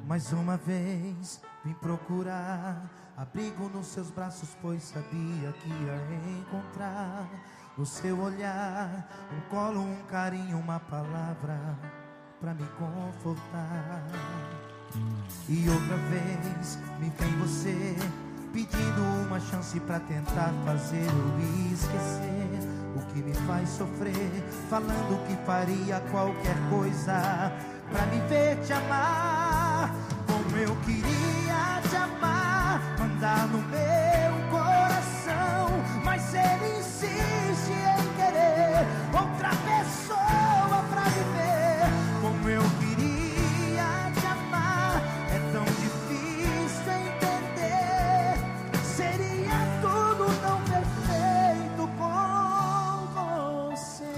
Mais uma vez vim procurar abrigo nos seus braços, pois sabia que ia encontrar no seu olhar um colo, um carinho, uma palavra pra me confortar. E outra vez me vem você pedindo uma chance pra tentar fazer eu esquecer o que me faz sofrer, falando que faria qualquer coisa pra me ver te amar. Como eu queria te amar, mandar no meu coração, mas ele insiste em querer outra pessoa pra viver. Como eu queria te amar, é tão difícil entender. Seria tudo tão perfeito com você.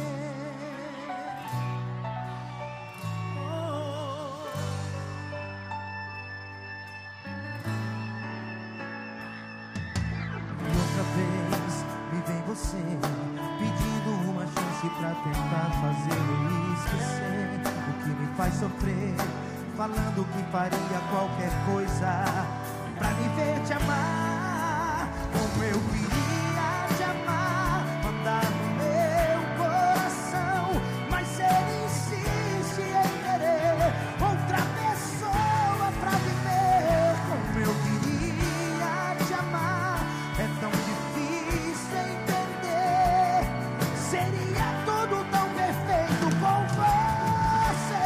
Vez me vem você pedindo uma chance pra tentar fazer eu esquecer o que me faz sofrer, falando que faria qualquer coisa pra me ver te amar. Como eu queria te amar, mandar no meu coração, mas ele insiste em querer outra pessoa pra viver. Como eu queria te amar, é tão difícil entender. Seria tudo tão perfeito com você.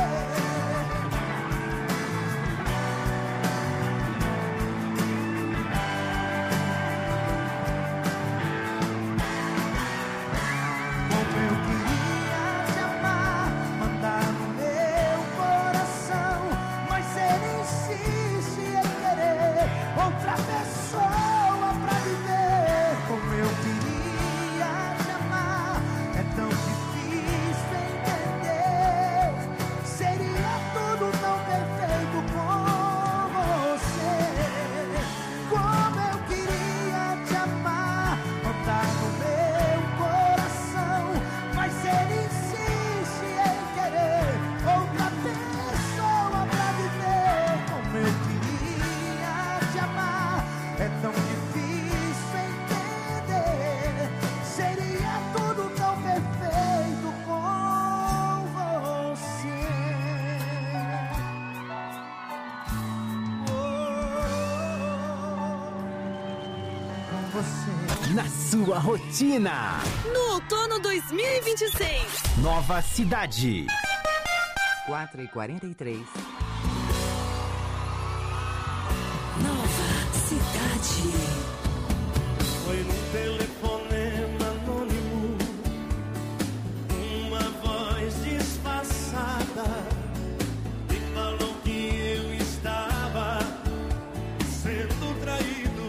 Como eu queria te amar, mandar no meu coração, mas ele insiste em querer outra pessoa pra viver. Como eu queria te amar, é tão difícil entender. Seria tudo tão perfeito com você. Como eu queria te amar, mandar no meu coração, mas ele insiste em querer outra pessoa pra viver. Como eu queria te amar, é tão difícil entender. Seria tudo tão perfeito com você. Com você. Na sua rotina. No outono 2026. Nova Cidade. 4h43. Nova Cidade. Foi num telefonema anônimo, uma voz disfarçada me falou que eu estava sendo traído.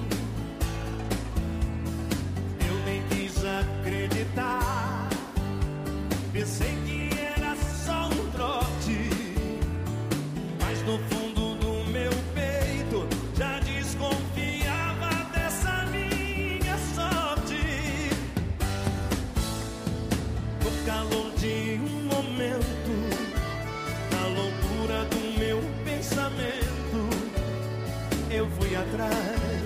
Eu nem quis acreditar, pensei que era só um trote, mas no fundo do meu peito já desconfiava dessa minha sorte. No calor de um momento, na loucura do meu pensamento, eu fui atrás,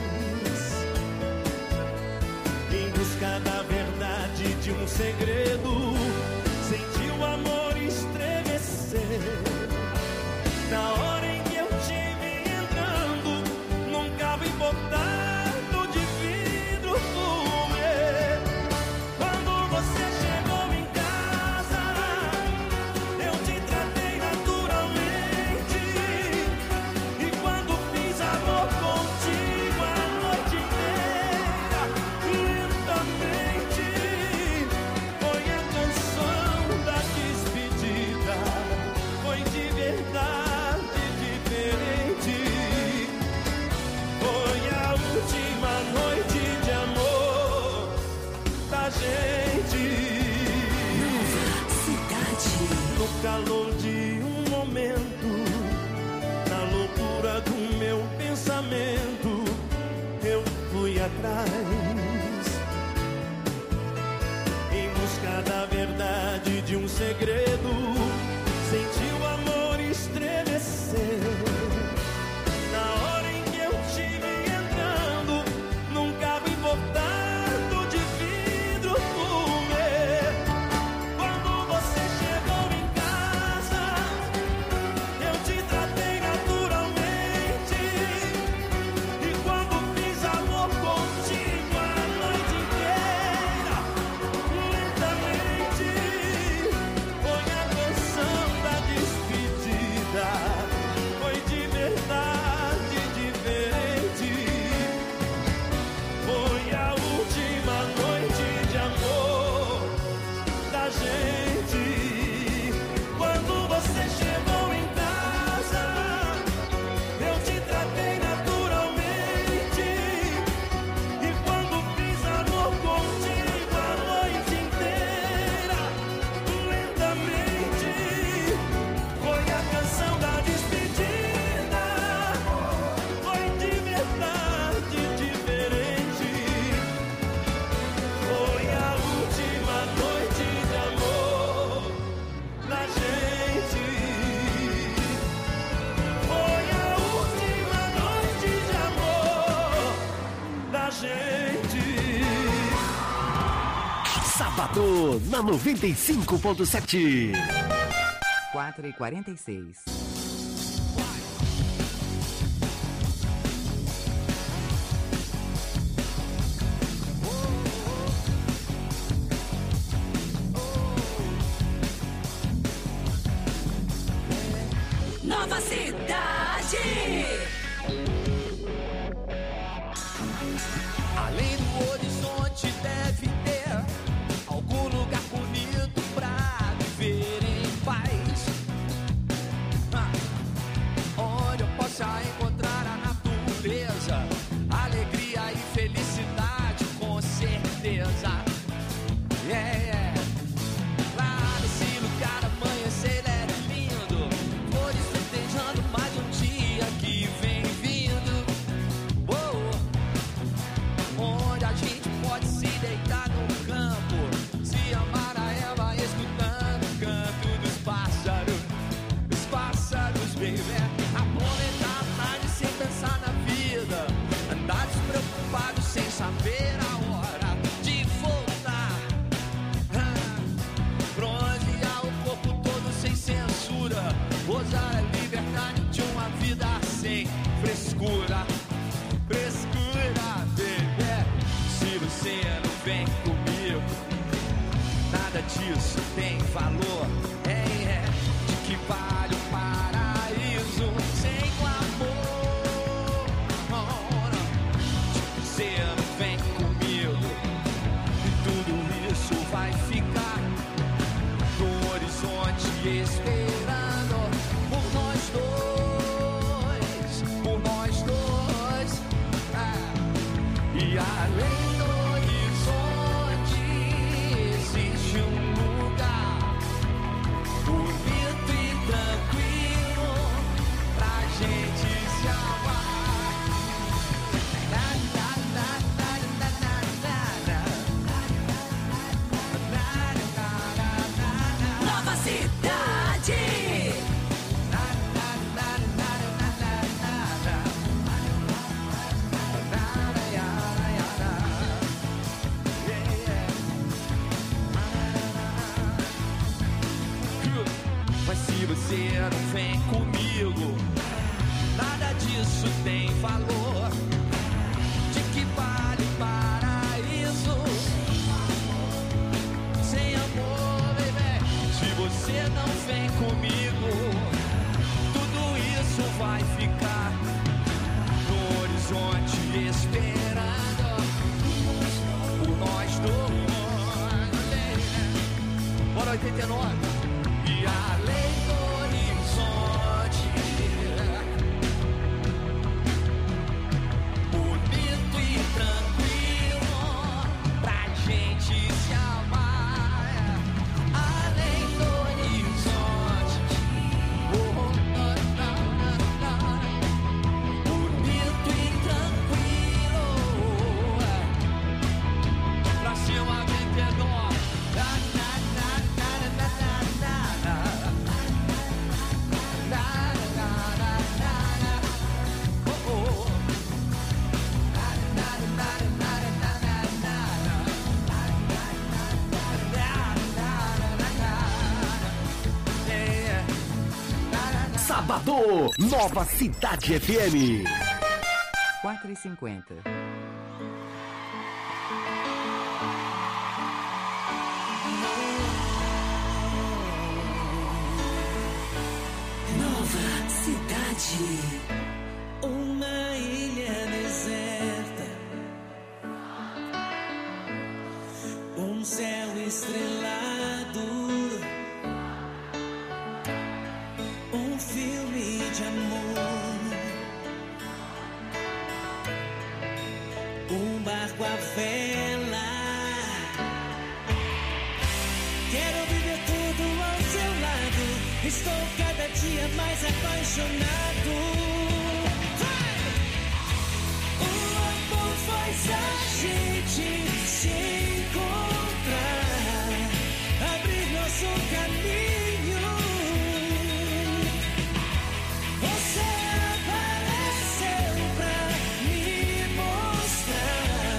em busca da verdade de um segredo. Senti o amor estremecer na hora em que eu te vi entrando num carro importado de vidro fumê. Quando você chegou em casa, eu te tratei naturalmente, e quando fiz amor contigo a noite inteira, lentamente, foi a canção da despedida. Foi de verdade diferente. Foi a última noite de amor da gente. Nova Cidade. No calor de um momento, na loucura do meu pensamento, eu fui atrás, em busca da verdade de um segredo. Senti o amor estremecer gente. Sábado na 95.7. 4h46. Nova Cidade. Além do horizonte deve ter algum lugar bonito pra viver em paz, onde eu possa encontrar a natureza, alegria e felicidade, com certeza. Lá nesse lugar amanhecer é lindo, flores festejando mais um dia que vem vindo. Onde a gente pode se deitar no campo, se amar a erva, escutando o canto dos pássaros, baby. Aproveitar a tarde sem pensar na vida, andar despreocupado sem saber a hora de voltar, bronzear o corpo todo sem censura, gozar a liberdade de uma vida sem frescura, baby. Se você não vem comigo, nada disso tem valor. De que vale o paraíso sem o amor? Se você não vem comigo, e tudo isso vai ficar no horizonte esperando por nós dois. E além do horizonte existe um lugar bonito e tranquilo pra gente se amar. Nova Cidade. Mas se você não vem comigo, nada disso tem valor. De que vale o paraíso sem amor, baby? Se você não vem comigo, tudo isso vai ficar no horizonte esperando por nós dois. Bora 89. E além do horizonte bonito e tranquilo pra gente se amar. Além do horizonte bonito e tranquilo pra cima, vendedor. Sábado, Nova Cidade FM. 4h50. Nova Cidade. Uma ilha deserta, um céu estrelado, um filme de amor, um barco à vela. Quero viver tudo ao seu lado, estou cada dia mais apaixonado. O amor faz a gente se encontrar, abrir nosso caminho. Você apareceu pra me mostrar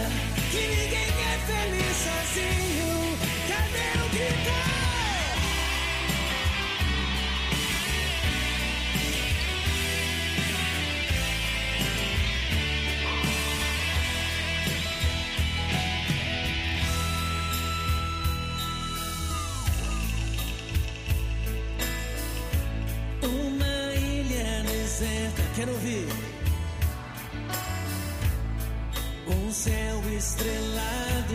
estrelado,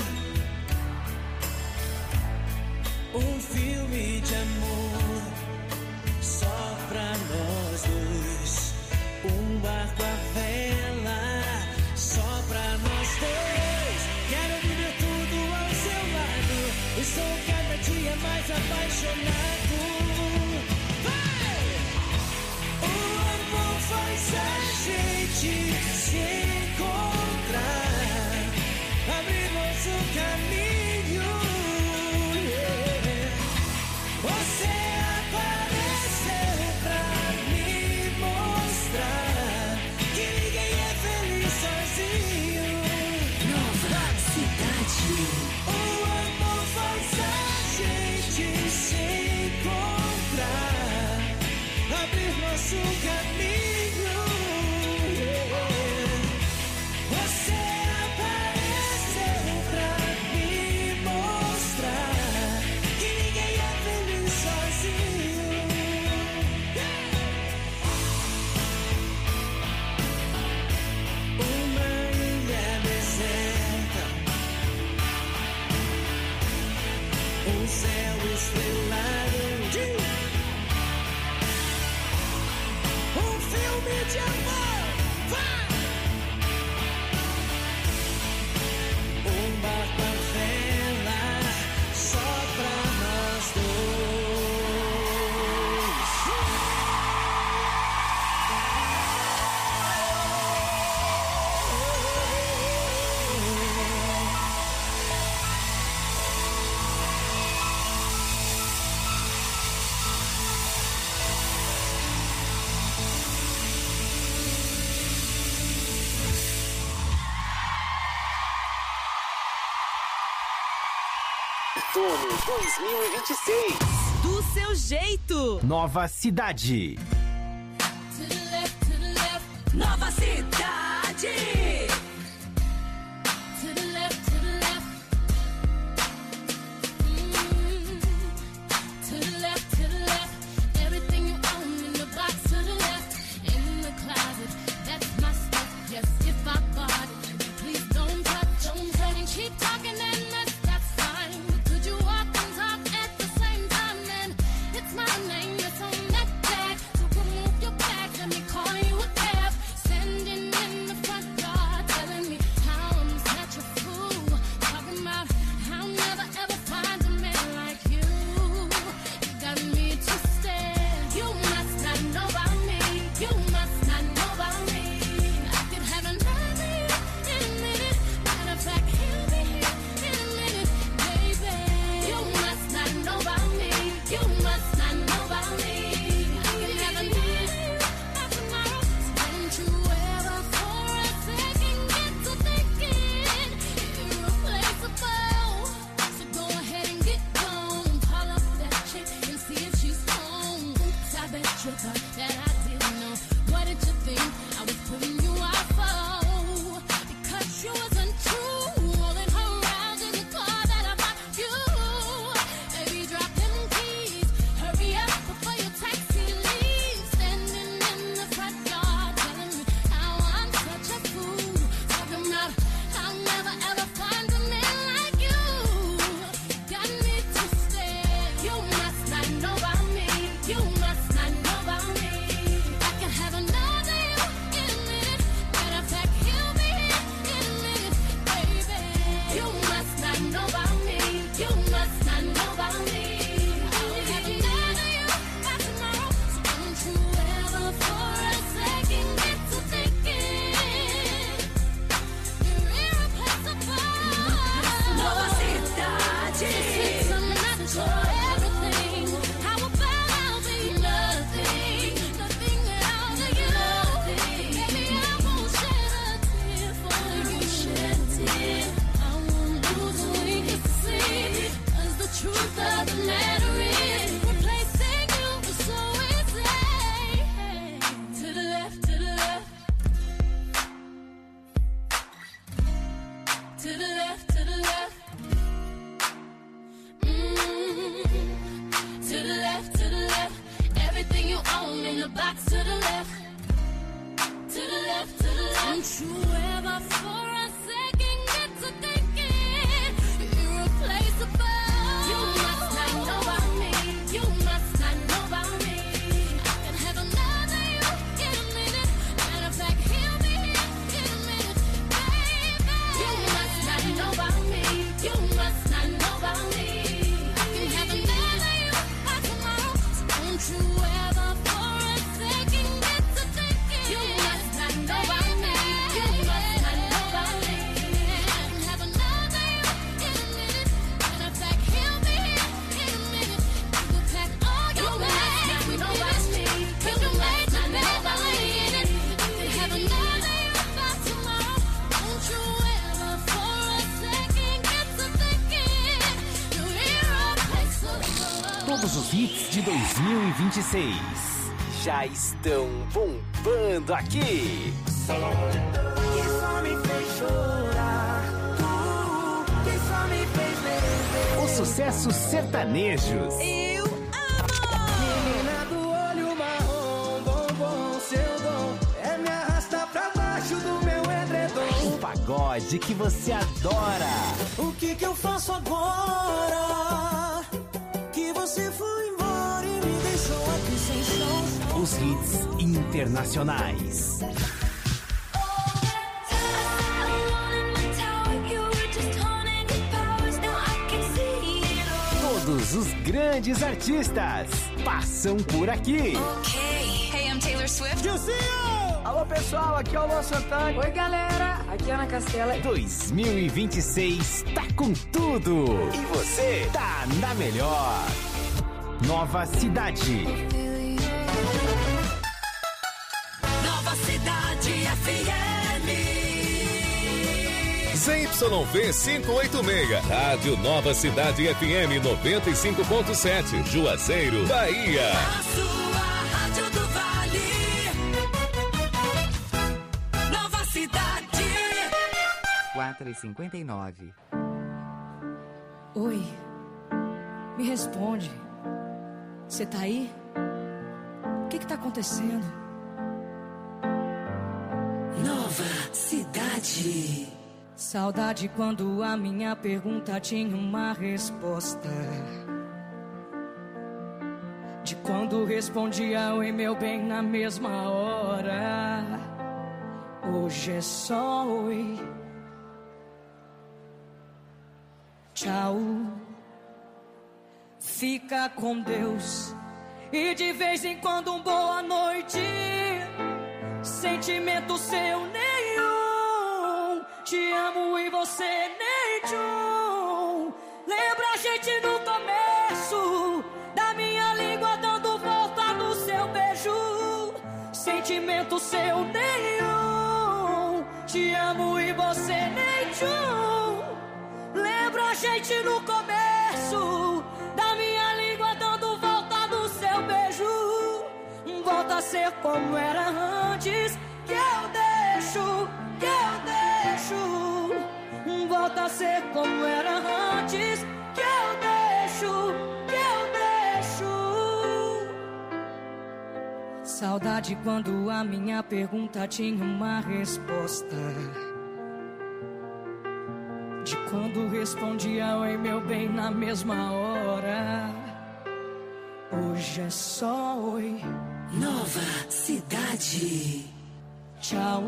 um filme de amor só pra nós dois, um barco à vela só pra nós dois. Quero viver tudo ao seu lado, estou cada dia mais apaixonado. Vai! O amor faz a gente se encontrar, abrir nosso caminho. Você apareceu pra me mostrar que ninguém é feliz sozinho. Nova Cidade. O amor faz a gente se encontrar, abrir nosso caminho. Você apareceu pra me mostrar que ninguém é feliz sozinho. Uma ilha deserta, um céu estrelado, um filme de amor, vai! Um barco à vela só pra nós dois. Outono 2026. Do seu jeito. Nova Cidade. Nova Cidade. Don't you ever for a second Todos os hits de 2026 já estão bombando aqui. Que só me fez chorar, que só me fez beber. Os sucessos sertanejos. Eu amo! Menina do olho marrom, bombom, seu dom é me arrastar pra baixo do meu edredom. O pagode que você adora. O que eu faço agora? Que você foi embora e me deixou aqui sem chão. Os hits internacionais. Todos os grandes artistas passam por aqui. Ok. Hey, I'm Taylor Swift. Alô pessoal, aqui é o Luan Santana. Oi galera, aqui é Ana Castela. 2026 tá com tudo. E você tá na melhor. Nova Cidade. Nova Cidade FM. ZYV 586, Rádio Nova Cidade FM 95.7, Juazeiro, Bahia. A sua Rádio do Vale. Nova Cidade. 4h59. Oi, me responde. Você tá aí? O que tá acontecendo? Nova Cidade. Saudade quando a minha pergunta tinha uma resposta. De quando respondia oi meu bem na mesma hora. Hoje é só oi. Tchau. Fica com Deus. E de vez em quando um boa noite. Sentimento seu nenhum. Te amo e você nem tchum. Lembra a gente no começo da minha língua dando volta no seu beijo. Sentimento seu nenhum. Te amo e você nem tchum. Lembra a gente no começo da minha língua dando volta no seu beijo. Volta a ser como era antes. Que eu deixo, que eu deixo. Volta a ser como era antes. Que eu deixo, que eu deixo. Saudade quando a minha pergunta tinha uma resposta. De quando respondia oi meu bem na mesma hora. Hoje é só oi. Nova Cidade. Tchau.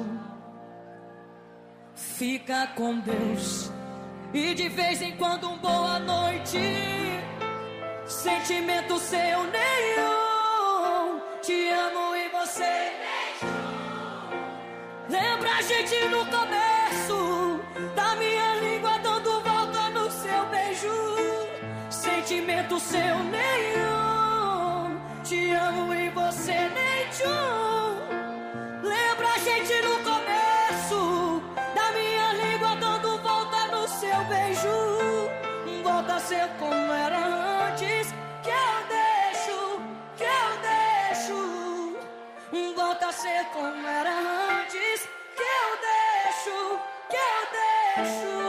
Fica com Deus. E de vez em quando um boa noite. Sentimento seu nenhum. Te amo e você nenhum. Lembra a gente no começo da minha língua dando volta no seu beijo. Sentimento seu nenhum. Te amo e você nem tchum. Lembra a gente no começo da minha língua dando volta no seu beijo. Volta a ser como era antes. Que eu deixo, que eu deixo. Volta a ser como era antes. Que eu deixo, que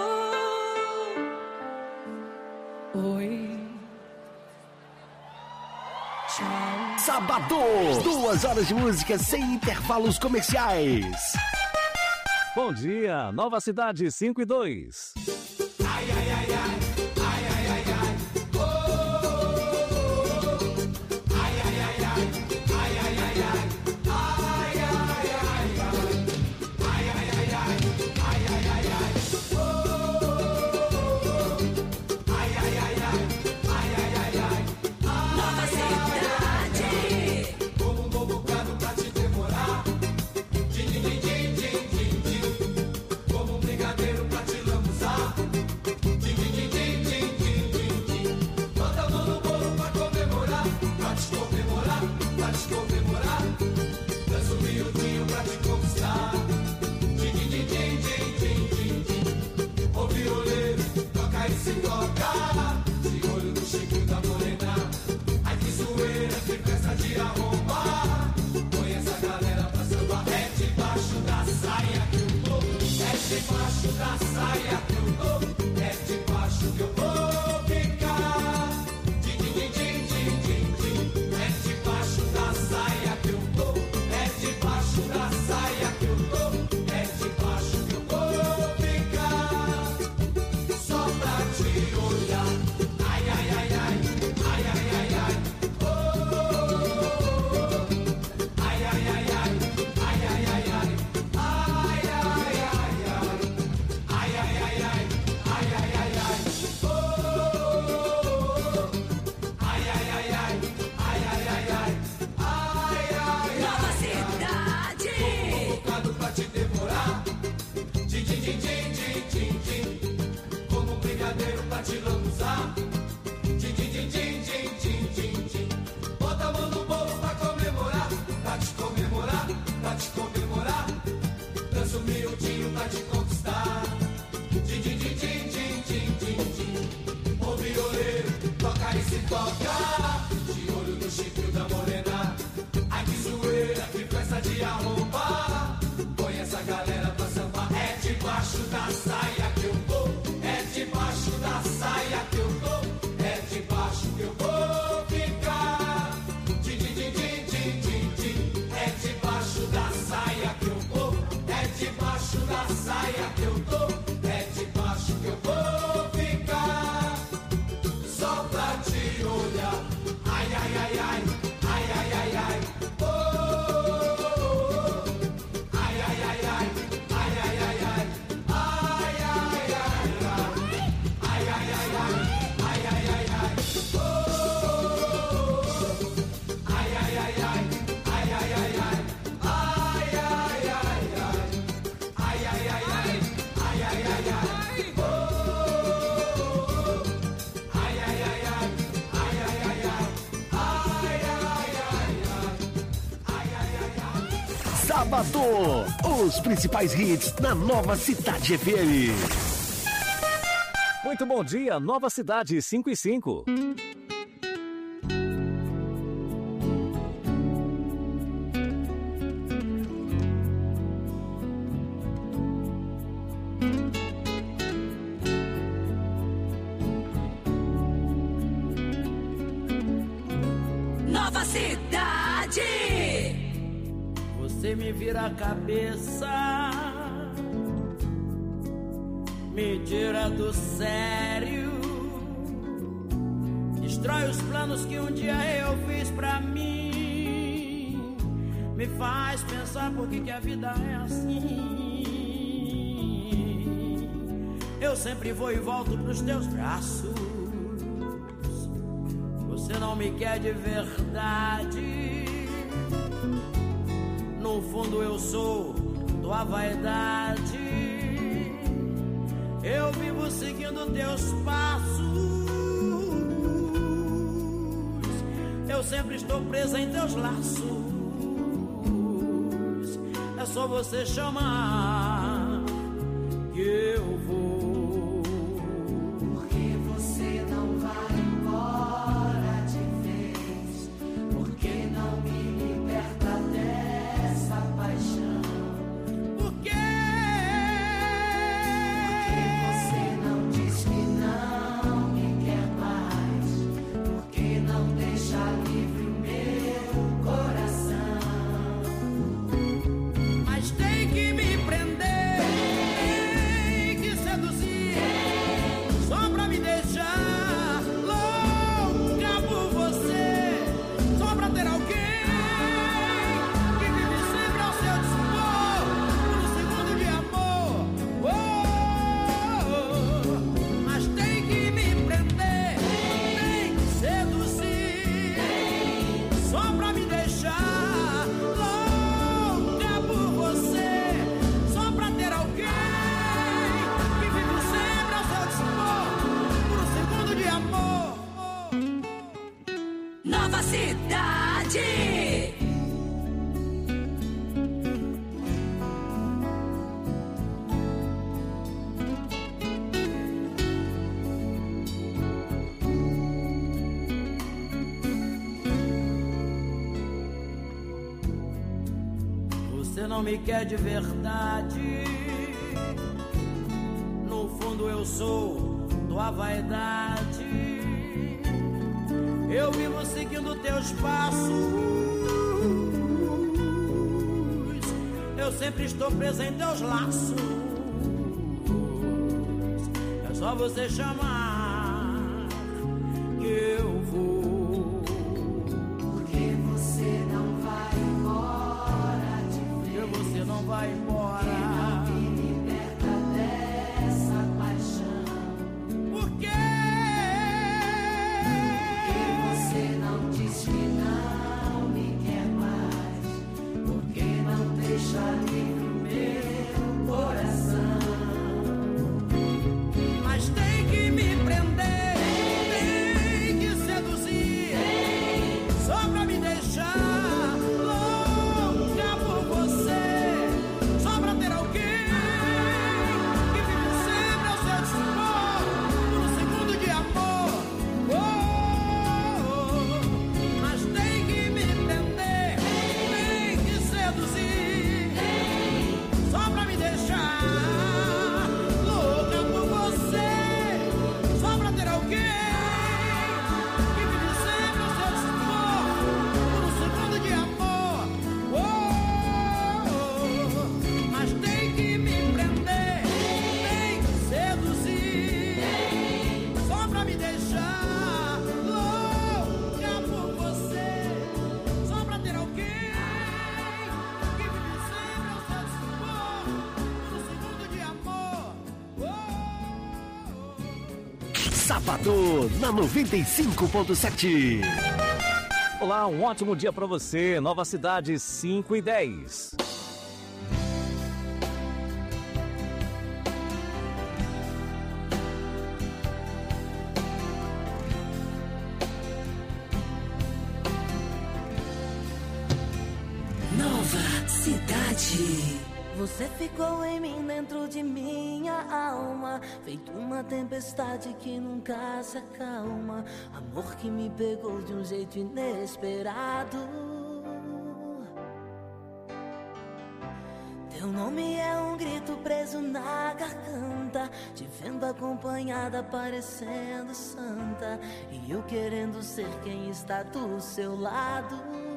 eu deixo. Oi. Tchau. Sábado, 2 horas de música sem intervalos comerciais. Bom dia, Nova Cidade 5 e 2. Ai, ai, ai, ai. Ai, ai, ai, ai. Oh, ai, ai, ai, ai. Ai, ai, ai, ai. Ai, ai, ai, ai. Ai, ai, ai, ai. Ai, ai, ai, ai. Oh, ai, ai, ai, ai. Ai, ai, ai, ai. Nova Cidade. Como um novo cano pra te devorar. Din, din, din, din, din, din, din. Como um brigadeiro pra te lambuzar. Din, din, din, din. da saia que eu tô, é debaixo da saia que eu tô, é debaixo que eu vou ficar. Din, din, din, din, din, din, din. É debaixo da saia que eu tô, é debaixo da saia que eu tô, é debaixo que eu vou ficar. Só pra te olhar, ai, ai, ai, ai, ai, ai, ai, ai. Oh, oh, oh, oh. Ai, ai, ai, ai, ai, ai, ai, ai. Ai, ai, ai, ai. Ai, ai, ai, ai, ai, ai, ai, ai. Oh, oh, oh. Ai, ai, ai, ai, ai, ai, ai, ai. Ai, ai, ai, ai. Ai, ai, ai, ai, ai, ai, ai, ai. Oh, oh, oh. Ai, ai, ai, ai, ai, ai, ai, ai. Ai, ai, ai, ai. Ai, ai, ai, ai. Sábado, os principais hits na Nova Cidade FM. Muito bom dia, Nova Cidade 5 e 5. Nova Cidade. Você me vira a cabeça, me tira do sério, destrói os planos que um dia eu fiz pra mim, me faz pensar por que a vida é assim. Eu sempre vou e volto pros teus braços, você não me quer de verdade. No fundo eu sou tua vaidade. Eu vivo seguindo teus passos. Eu sempre estou presa em teus laços. É só você chamar que eu vou. Porque você não vai embora de vez? Porque não me liberta dessa paixão? Por quê? Porque você não diz que não me quer mais? Porque não deixa livre o meu coração? Mas tem que me prender, tem que seduzir, só pra me deixar louca por você, só pra ter alguém que vive sempre ao seu dispor, por um segundo de amor. Oh, oh, oh. Mas tem que me prender, tem que seduzir, só pra me deixar louca por você, só pra ter alguém que vive sempre ao seu dispor, por um segundo de amor. Nova Cidade. Você não me quer de verdade. No fundo eu sou tua vaidade. Eu vivo seguindo teus passos. Eu sempre estou presa em teus laços. É só você chamar que eu vou. Porque você não vai embora de vez? Que você não vai embora. Me liberta dessa paixão? Por quê? Porque você não diz que não me quer mais? Porque não deixa livre o meu coração? Mas tem que me Sábado na 95.7. Olá, um ótimo dia para você. Nova Cidade 5 e 10. Nova Cidade. Você ficou em mim, dentro de minha alma, feito uma tempestade que nunca se acalma. Amor que me pegou de um jeito inesperado. Teu nome é um grito preso na garganta, te vendo acompanhada parecendo santa, e eu querendo ser quem está do seu lado.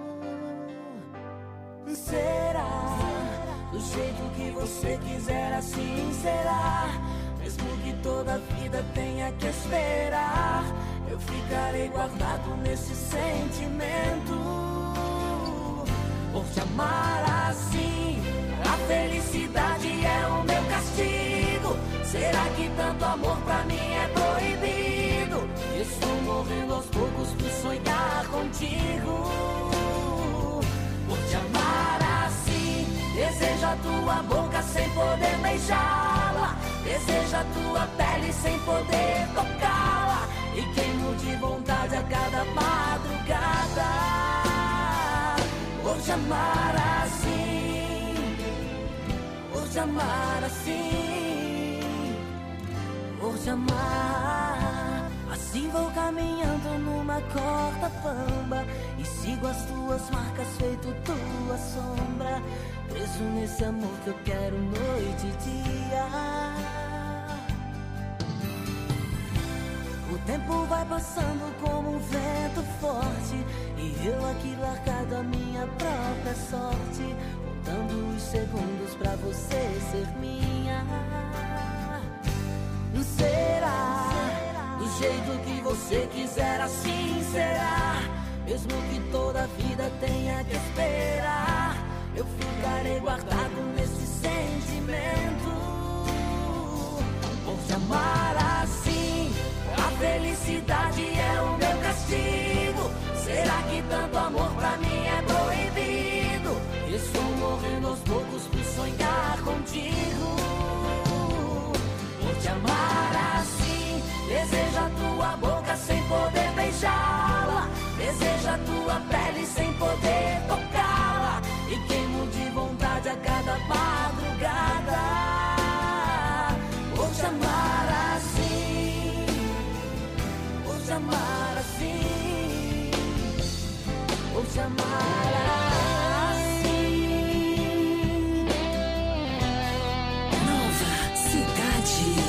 Será? Do jeito que você quiser, assim será. Mesmo que toda a vida tenha que esperar, eu ficarei guardado nesse sentimento. Por te amar assim, a felicidade é o meu castigo. Será que tanto amor pra mim é proibido? Estou morrendo aos poucos por sonhar contigo. Por te amar assim, desejo a tua boca sem poder beijá-la, desejo a tua pele sem poder tocá-la, e queimo de vontade a cada madrugada. Por te amar assim, por te amar assim, por te amar assim. Vou caminhando numa corda bamba e sigo as tuas marcas feito tua sombra, preso nesse amor que eu quero noite e dia. O tempo vai passando como um vento forte, e eu aqui largado a minha própria sorte, contando os segundos pra você ser minha. Será? Do jeito que você quiser, assim será. Mesmo que toda a vida tenha que esperar, eu ficarei guardado nesse sentimento. Por te amar assim, a felicidade é o meu castigo. Será que tanto amor pra mim é proibido? Estou morrendo aos poucos por sonhar contigo. Por te amar assim, desejo a tua boca sem poder beijá-la, desejo a tua pele sem poder tocá-la, e queimo de vontade a cada madrugada. Por te amar assim, por te amar assim, por te amar assim. Nova Cidade.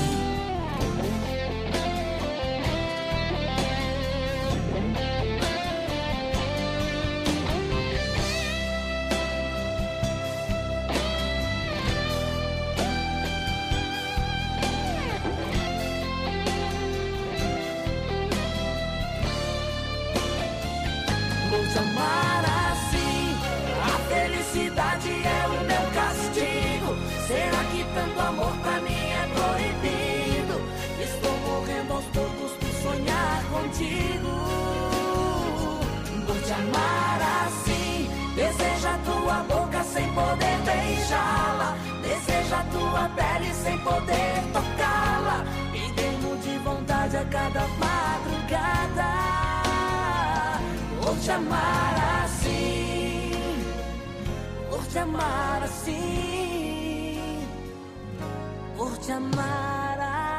Por te amar assim, a felicidade é o meu castigo. Será que tanto amor pra mim é proibido? Estou morrendo aos poucos por sonhar contigo. Por te amar assim, desejo a tua boca sem poder beijá-la, desejo a tua pele sem poder tocá-la, e queimo de vontade a cada madrugada. Por te amar assim, por te amar assim, por te amar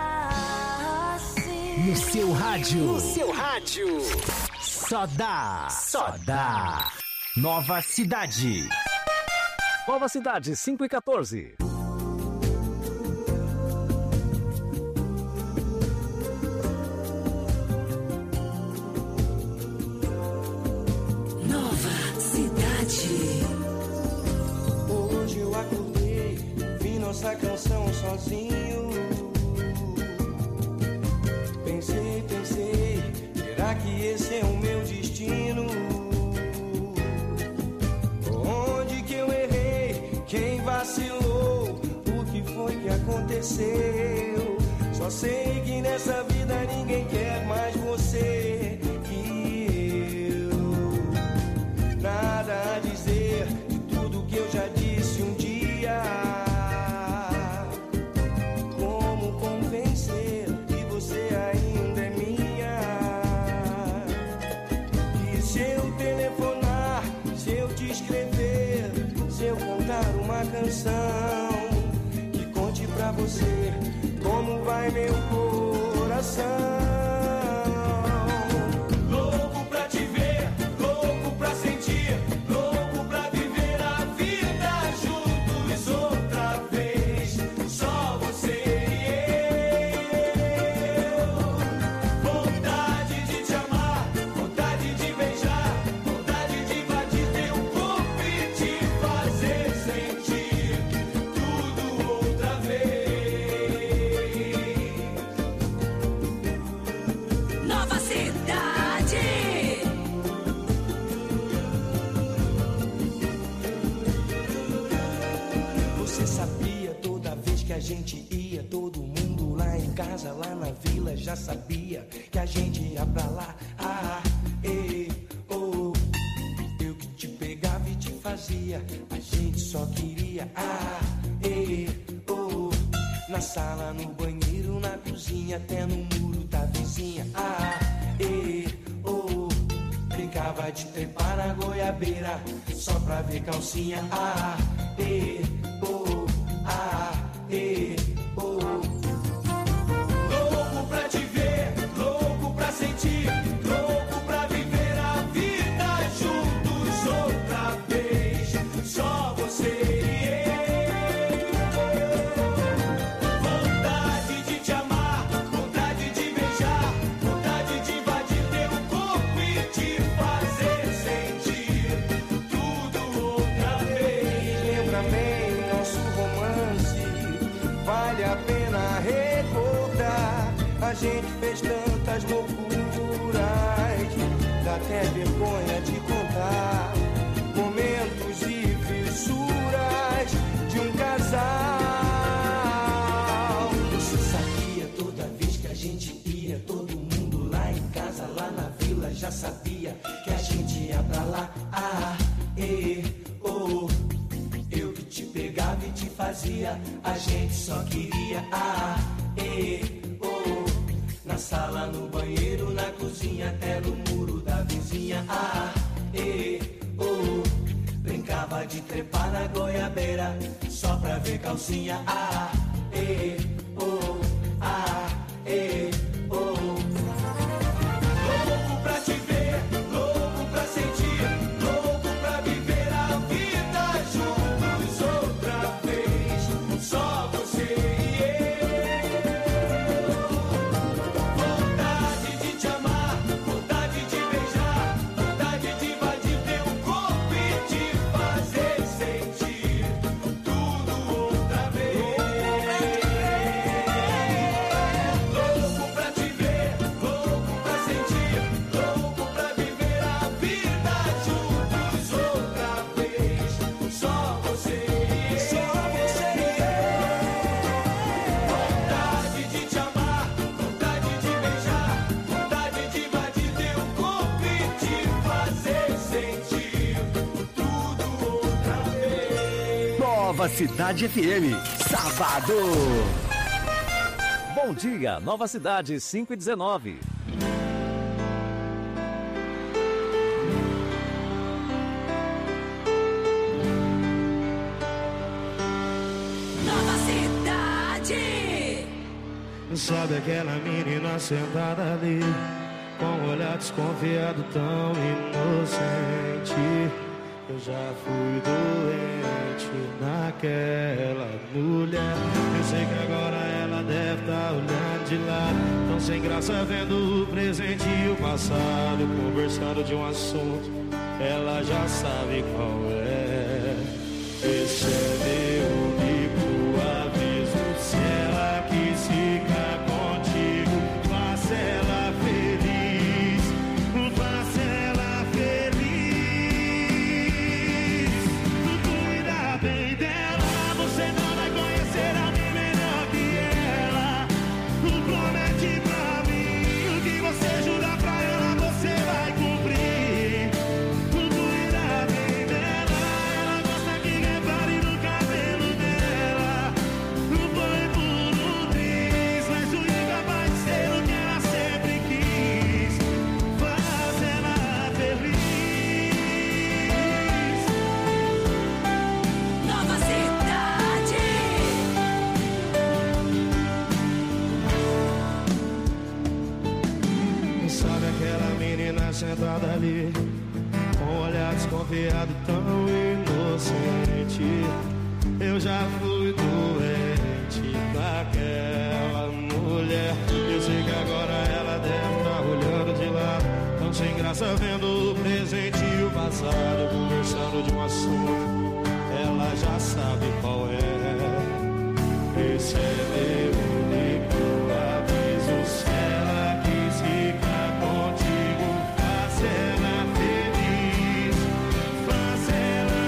assim. No seu rádio. No seu rádio. Só dá. Nova Cidade. Nova Cidade 5 e 14. Hoje eu acordei, vi nossa canção sozinho. Pensei, será que esse é o meu destino? Onde que eu errei? Quem vacilou? O que foi que aconteceu? Só sei que nessa vida ninguém ninguém quer mais você que eu. Nada a dizer de tudo que eu já disse um dia. Como convencer que você ainda é minha? E se eu telefonar, se eu te escrever, se eu contar uma canção que conte pra você como vai meu coração. Louco pra te ver, louco pra sentir, louco pra viver a vida juntos outra vez. Só você e eu. Vontade de te amar, vontade de beijar, vontade de invadir teu corpo e te fazer sentir tudo outra vez. Nova Cidade. Você sabia toda vez que a gente ia, todo mundo lá em casa, lá na vila já sabia que a gente ia pra lá. Ah, oh, eu que te pegava e te fazia, a gente só queria. Ah, oh, na sala, no banheiro, na cozinha, até no muro da vizinha. Ah, oh, brincava de trepar na goiabeira só pra ver calcinha. Ah, oh, louco pra te ver, louco pra sentir, louco pra viver a vida juntos outra vez. Só você e eu. Vontade de te amar, vontade de beijar, vontade de invadir teu corpo e te fazer sentir tudo outra vez. Lembra bem nosso romance, vale a pena recordar. A gente fez tantas loucuras, dá até vergonha de contar. Momentos e fissuras de um casal. Você sabia toda vez que a gente ia, todo mundo lá em casa, lá na vila já sabia que a gente ia pra lá. Ah, oh, eu que te pegava e te fazia, a gente só queria. Ah, oh, na sala, no banheiro, na cozinha, até no muro da vizinha. Ah, oh, brincava de trepar na goiabeira só pra ver calcinha. Ah, oh, louco pra te ver, louco pra sentir, louco pra viver a vida juntos outra vez. Só você e eu. Vontade de te amar, vontade de beijar, vontade de invadir teu corpo e te fazer sentir tudo outra vez. Louco pra te ver, louco pra sentir, louco pra viver a vida juntos outra vez. Só você e eu. Vontade de te amar, vontade de beijar, vontade de invadir teu corpo e te fazer sentir tudo outra vez. Nova Cidade FM, sábado. Bom dia, Nova Cidade, 5h19. Nova Cidade. Sabe aquela menina sentada ali, com um olhar desconfiado tão inocente? Eu já fui doente naquela mulher. Eu sei que agora ela deve estar olhando de lado, tão sem graça vendo o presente e o passado, conversando de um assunto, ela já sabe qual é. Esse é meu único aviso. Se ela quis ficar contigo, faça ela feliz, faça ela feliz. Cuida bem dela, você não vai conhecer alguém melhor que ela. Promete pra mim. sentada ali, com um olhar desconfiado tão inocente. Eu já fui doente daquela mulher. Eu sei que agora ela deve estar olhando de lado, tão sem graça vendo o presente e o passado, conversando de um assunto. Ela já sabe qual é. Esse é meu único aviso. Se ela quis ficar contigo, faz ela feliz. Faz ela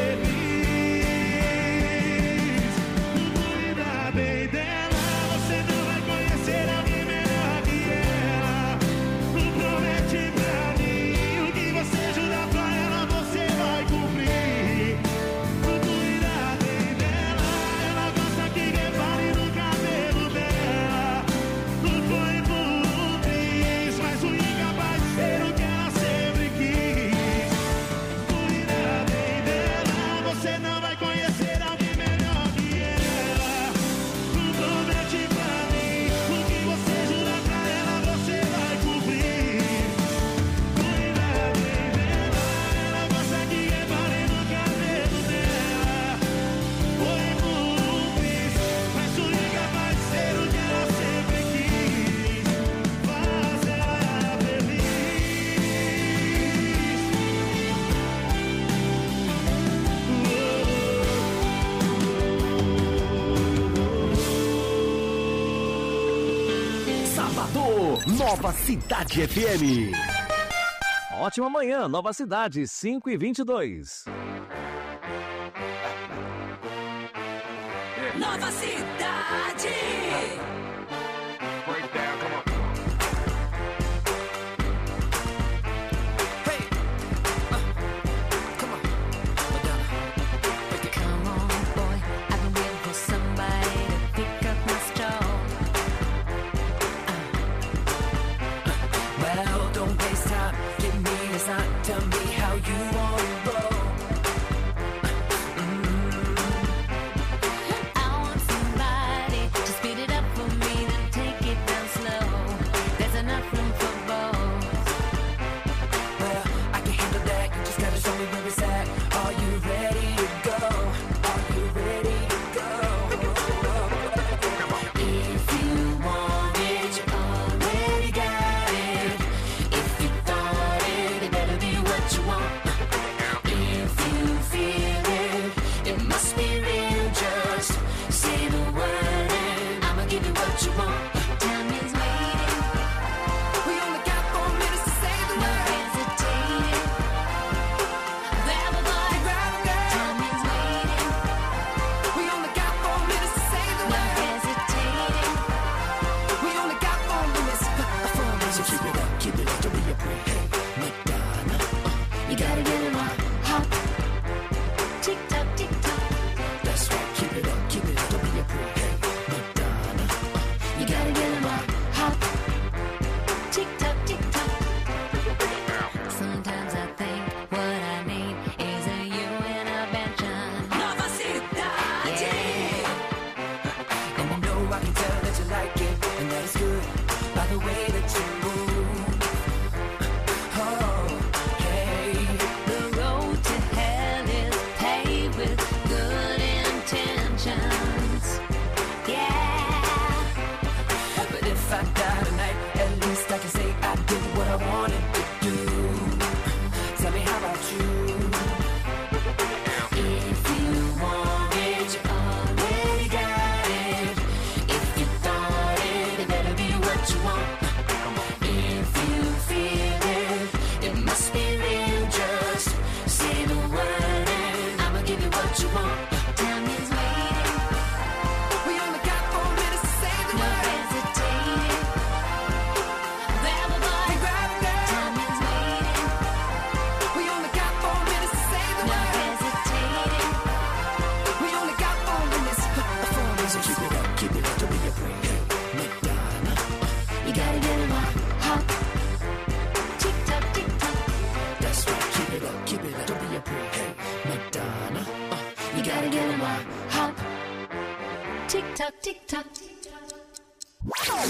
feliz. Cuida bem dela, você não vai conhecer alguém melhor que ela. Promete pra mim, o que você jurar pra ela, você vai cumprir. Cuida bem dela, ela gosta que repare no cabelo dela. Não foi por um triz, mas o incapaz de ser o que ela sempre quis. Cuida bem dela, você não vai conhecer alguém melhor que ela. Promete pra mim, o que você jurar pra ela, você vai cumprir. Cuida bem dela, ela gosta que repare no cabelo dela. Foi por um triz, mas o incapaz de ser o que ela sempre quis. Faz ela feliz. Sábado, Nova Cidade FM. Ótima manhã, Nova Cidade, 5h22. Nova Cidade. Come on, boy, I've been waiting for somebody to pick up my straw. Well, don't waste time. Give me a sign. Tell me how you want to roll. I want somebody to speed it up for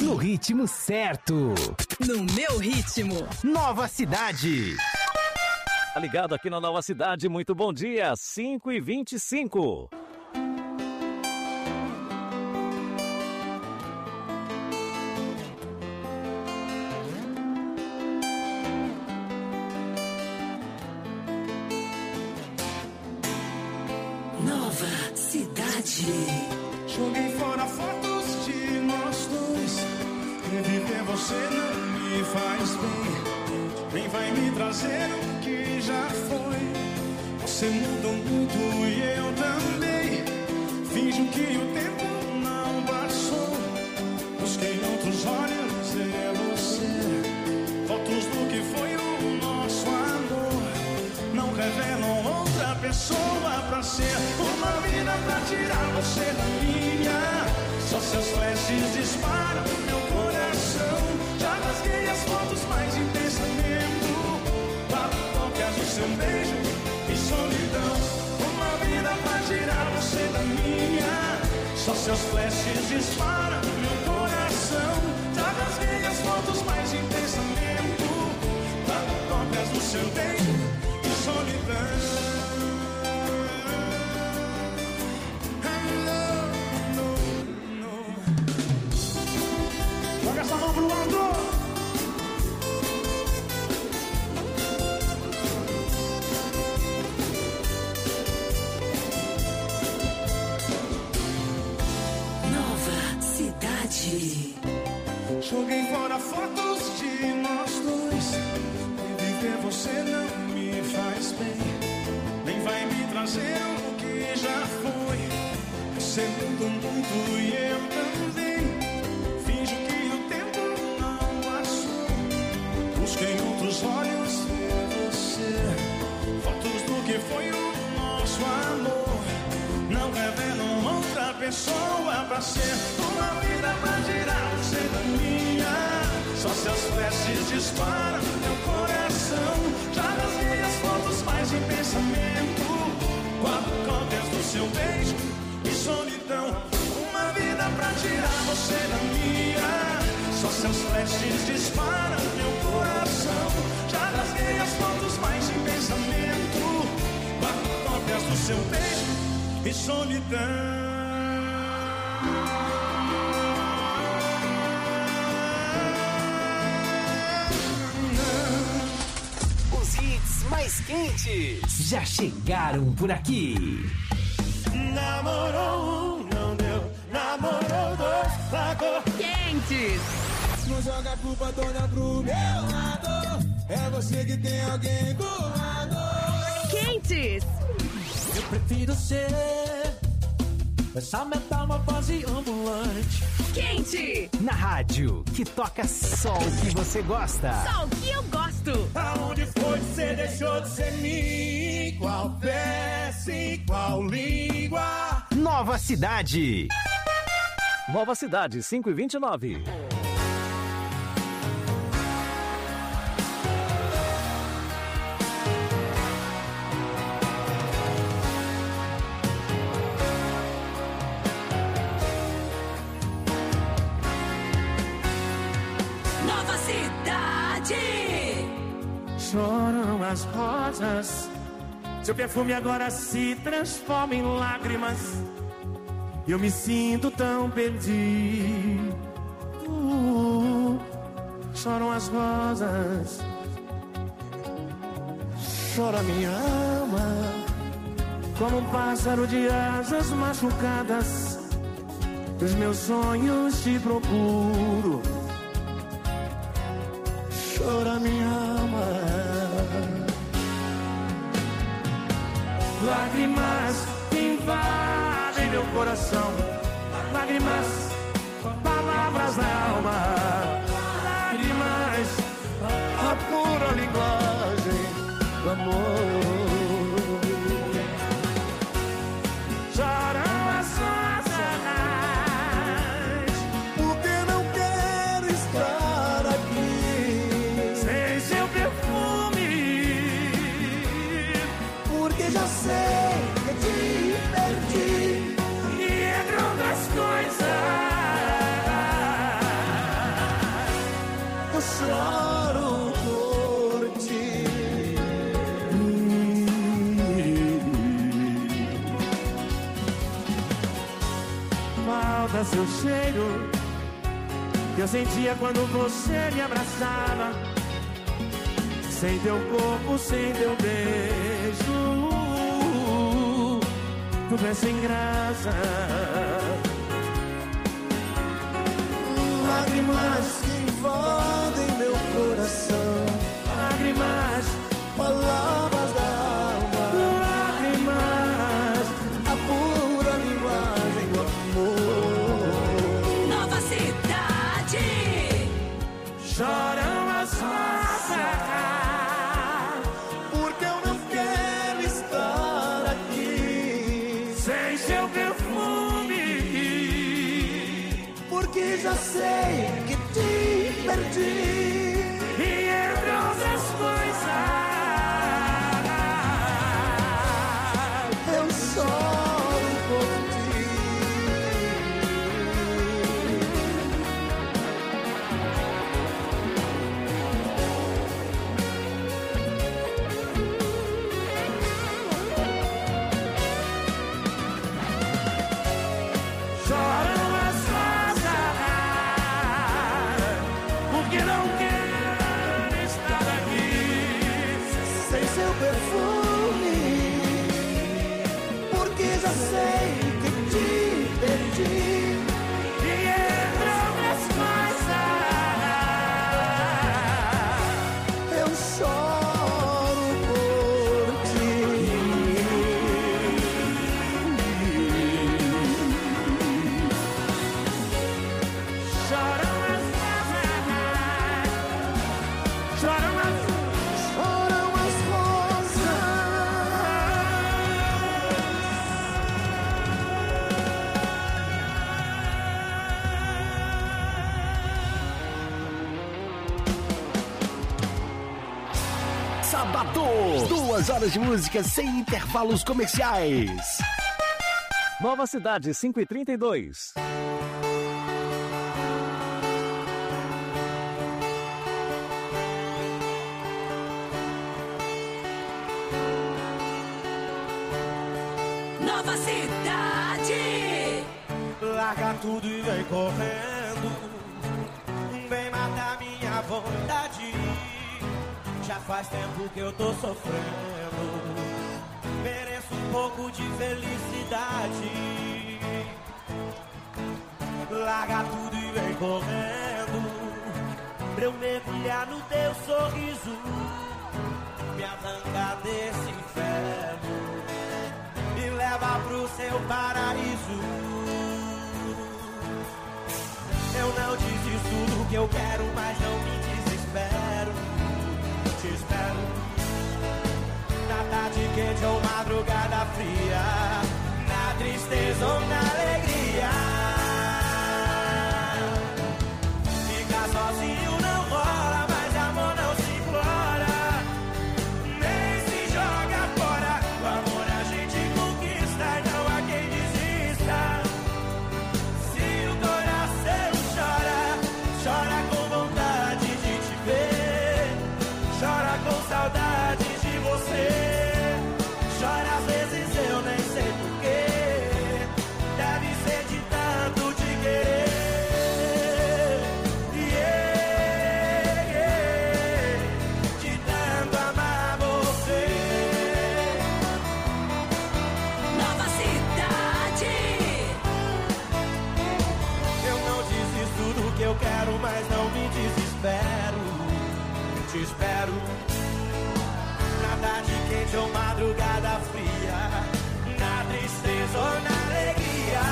No ritmo certo. No meu ritmo. Nova Cidade. Tá ligado aqui na Nova Cidade, muito bom dia, 5h25. Nova Cidade. Joguei fora fotos de nós dois. Reviver você não me faz bem. Nem vai me trazer o que já foi. Você mudou muito e eu também. Finjo que o tempo não passou. Busquei outros olhos em você. Fotos do que foi o nosso amor. Não revelam outra pessoa pra ser. Uma vida pra tirar você da minha. Só seus flashes disparam meu coração. Já rasguei as fotos mais em pensamento. Cópias do seu beijo e solidão. Uma vida pra tirar você da minha. Só seus flashes disparam meu coração. Já rasguei as fotos mais em pensamento. Cópias do seu beijo e solidão. Joga essa mão pro alto. Nova Cidade. Joguei fora fotos de nós dois. Reviver você não me faz bem. Nem vai me trazer o que já foi. Você mudou muito e eu também. Finjo que o tempo não passou. Busquei outros olhos ver você. Fotos do que foi o nosso amor. Não revelam outra pessoa pra ser. Uma vida pra tirar você da minha. Só seus flashes disparam meu coração. Já rasguei as fotos mais em pensamento. 4 cópias do seu beijo e solidão. Uma vida pra tirar você da minha. Só seus flashes disparam meu coração. Já rasguei as fotos mais em pensamento. 4 cópias do seu beijo e solidão. Os hits mais quentes já chegaram por aqui. Namorou um, não deu. Namorou dois, largou. Quentes. Não joga a culpa toda pro meu lado. É você que tem alguém do lado. Quentes. Eu prefiro ser essa metamorfose ambulante. Quente. Na rádio, que toca só o que você gosta. Só o que eu gosto. Aonde foi que você deixou de ser mim? Qual peça e qual língua? Nova Cidade. Nova Cidade, 5h29. Nova Cidade. Choram as rosas. Seu perfume agora se transforma em lágrimas. Eu me sinto tão perdido. Choram as rosas. Chora minha alma, como um pássaro de asas machucadas. Os meus sonhos te procuro. Chora minha alma. Lágrimas invadem meu coração. Lágrimas, palavras na alma. Lágrimas, a pura linguagem do amor. Choram as rosas, porque não quero estar aqui sem seu perfume. Porque já sei que te perdi. E entre outras coisas, seu cheiro que eu sentia quando você me abraçava. Sem teu corpo, sem teu beijo, tudo é sem graça. Lágrimas que invadem meu coração, lágrimas, palavras da alma, lágrimas, a pura linguagem do amor. Nova Cidade. Choram as rosas, porque eu não quero estar aqui sem seu perfume, porque já sei que te perdi. E entre outras coisas eu choro por ti. choram as rosas, porque não quero estar aqui sem seu perfume, porque já sei que te perdi. E entre outras coisas eu choro por ti. choram as rosas, choram as Sábado, 2 horas de música sem intervalos comerciais. Nova Cidade, 5h32. Nova Cidade. Larga tudo e vem correndo, vem matar minha vontade. Já faz tempo que eu tô sofrendo, mereço um pouco de felicidade. Larga tudo e vem correndo, pra eu mergulhar no teu sorriso, me arrancar desse inferno, me leva pro seu paraíso. Eu não desisto do que eu quero, mas não me desespero. Te espero na tarde quente ou madrugada fria, na tristeza ou na alegria. Ficar sozinho não rola, mas amor não se implora, nem se joga fora. O amor a gente conquista e não há quem desista. Se o coração chora, chora com vontade de te ver, chora com saudade de você, chora às vezes eu nem sei porquê, deve ser de tanto te querer, de tanto amar você. Nova Cidade. Eu não desisto do que eu quero, mas não me desespero. Te espero na tarde quente ou madrugada fria, na tristeza ou na alegria.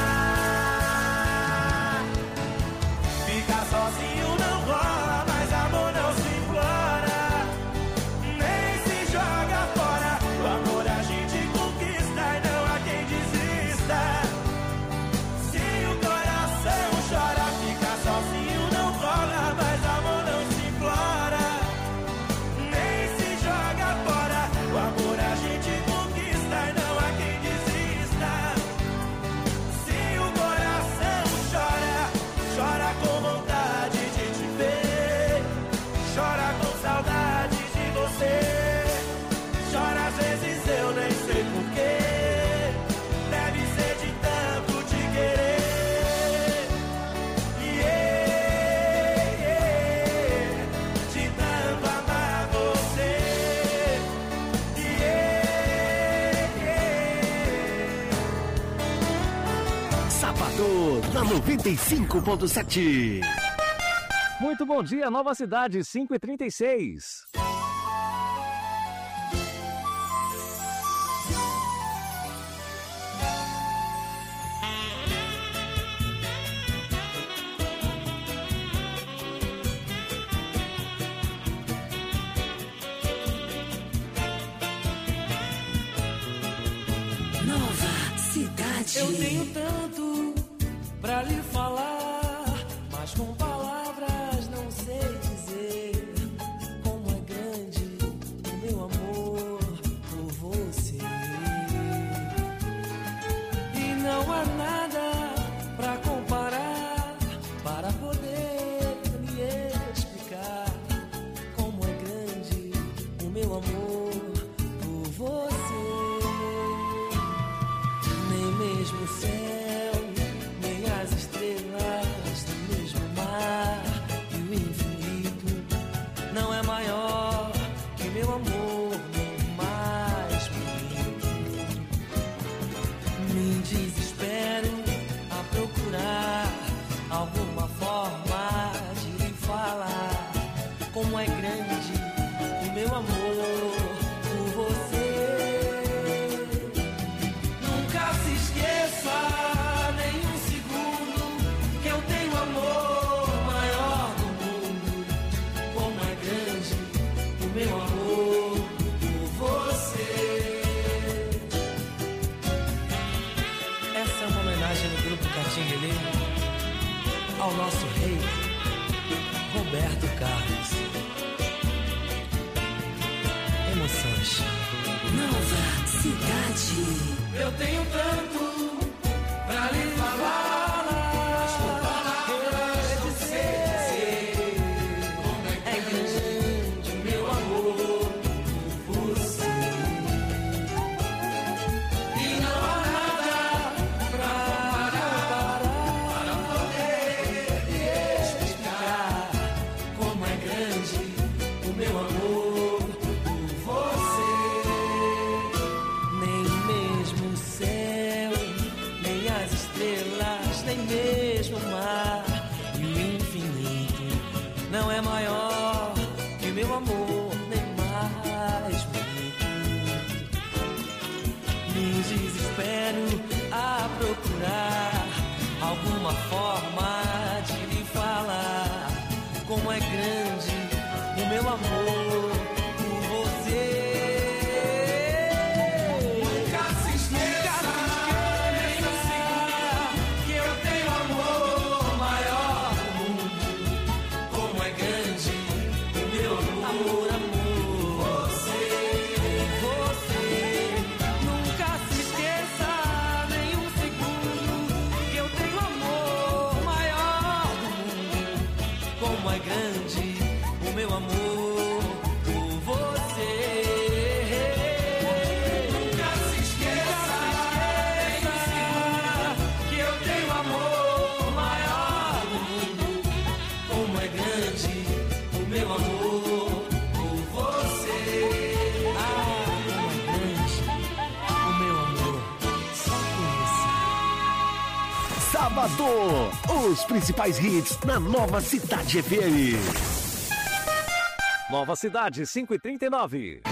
Ficar sozinho não rola, mas amor não se implora, nem se joga fora. O amor a gente conquista e não há quem desista. Se o coração chora, ficar sozinho não rola, mas amor não se implora, nem se joga fora. O amor a gente conquista e não há quem desista. na 95.7. Muito bom dia, Nova Cidade, 5h36. Eu tenho tanto pra lhe falar, mas com palavras não sei dizer como é grande o meu amor por você. E não há nada pra comparar, para poder lhe explicar como é grande o meu amor por você. Mesmo o céu, nem as estrelas do mesmo mar e o infinito não é maior que meu amor, nem mais bonito. Me desespero a procurar alguma forma de lhe falar como é grande o meu amor por você. Meu amor por você. Essa é uma homenagem do grupo Catinguelê ao nosso rei Roberto Carlos. Emoções. Nova Cidade. Eu tenho tanto pra lhe falar. Não é maior que meu amor, nem mais bonito. Me desespero a procurar alguma forma de lhe falar como é grande o meu amor por você. Nunca se esqueça, nem um segundo, que eu tenho amor maior do mundo. Como é grande o meu amor, você. Nunca se esqueça nem um segundo que eu tenho amor maior do mundo. Como é grande o meu amor por você. Nunca se esqueça nem um segundo que eu tenho amor maior do mundo. Como é grande o meu amor por você. Como é grande o meu amor. Só conhecer. Sábado, os principais hits na Nova Cidade FM. Nova Cidade, 5h39.